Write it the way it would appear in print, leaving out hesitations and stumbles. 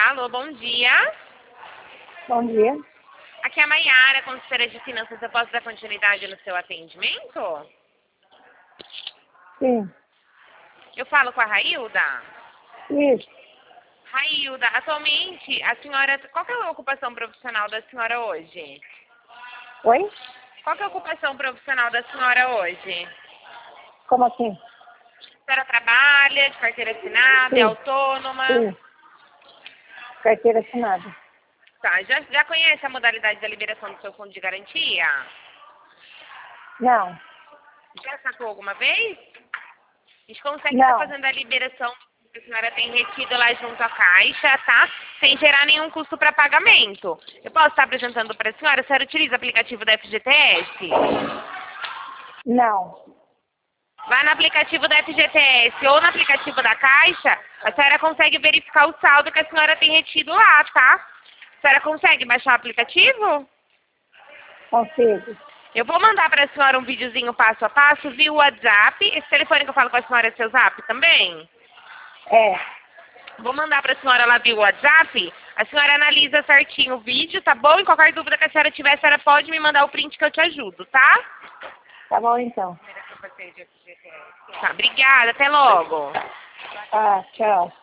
Alô, bom dia. Bom dia. Aqui é a Maiara, consultora de finanças. Eu posso dar continuidade no seu atendimento? Sim. Eu falo com a Railda? Isso. Railda, atualmente, a senhora... Qual que é a ocupação profissional da senhora hoje? Oi? Qual que é a ocupação profissional da senhora hoje? Como assim? A senhora trabalha, de carteira assinada, é Sim. autônoma? Sim. Carteira assinada. Tá, já conhece a modalidade da liberação do seu fundo de garantia? Não. Já sacou alguma vez? A gente consegue estar Não. fazendo a liberação que a senhora tem retido lá junto à Caixa, tá? Sem gerar nenhum custo para pagamento. Eu posso estar apresentando para a senhora utiliza o aplicativo da FGTS? Não. Vai no aplicativo da FGTS ou no aplicativo da Caixa, a senhora consegue verificar o saldo que a senhora tem retido lá, tá? A senhora consegue baixar o aplicativo? Consigo. Eu vou mandar para a senhora um videozinho passo a passo via WhatsApp. Esse telefone que eu falo com a senhora é seu Zap também? É. Vou mandar para a senhora lá via WhatsApp. A senhora analisa certinho o vídeo, tá bom? E qualquer dúvida que a senhora tiver, a senhora pode me mandar o print que eu te ajudo, tá? Tá bom então. Tá, obrigada. Até logo. Ah, tchau.